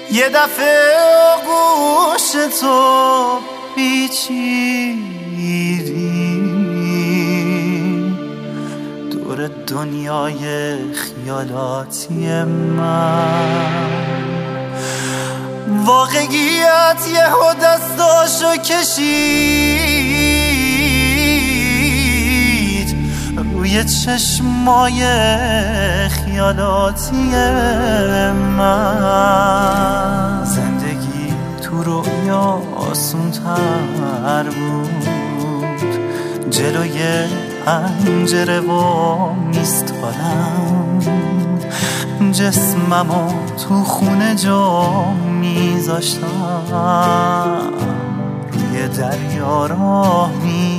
یه دفعه آغوش تو پیچیدی دور دنیای خیالاتی من. واقعیت یهو دستاشو کشید روی چشمای خیالاتی من. زندگی تو رویا آسون تر بود، جلوی پنجره و میستادم، جسممو تو خونه جا میذاشتم، روی دریا راه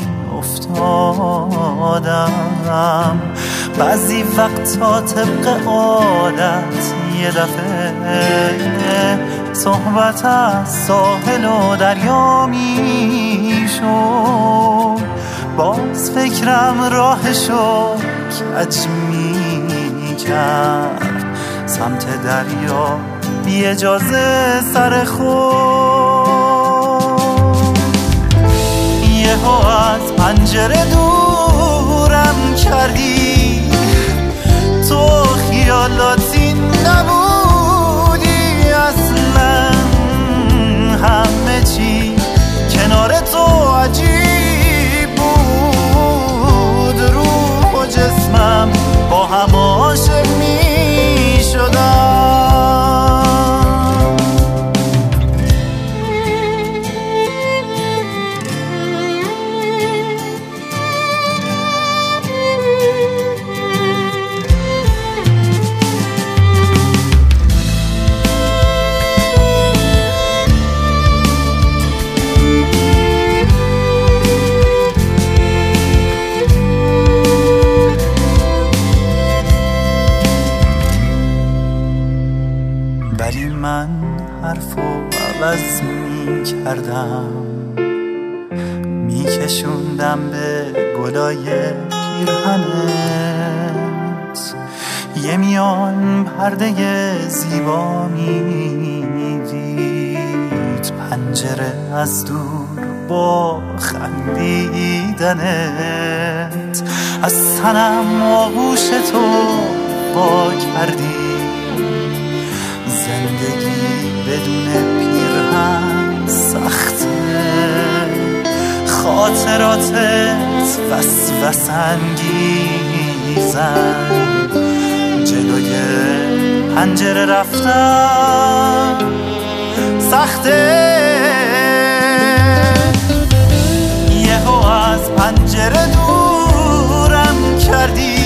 میافتادم. بعضی وقتا طبق عادت یه دفعه صحبت از ساحل و دریا میشد، باز فکرم راهشو کج میکرد سمت دریا بی اجازه سر خود. یهو از پنجره دورم کردی، تو خیالاتی نبودی اصلا، همه چی کنار تو عجیب بود، روح و جسمم با هم عاشق می شدم. ولی من حرفو عوض می کردم، می کشوندم به گلای پیرهنت، یه میان پرده زیبا می دید پنجره از دور با خندیدنت. از تنم آغوش تو با کردی، زندگی بدون پیرهن سخته، خاطراتت وسوسه انگیزن، جلوی پنجره رفتن سخته. یهو از پنجره دورم کردی،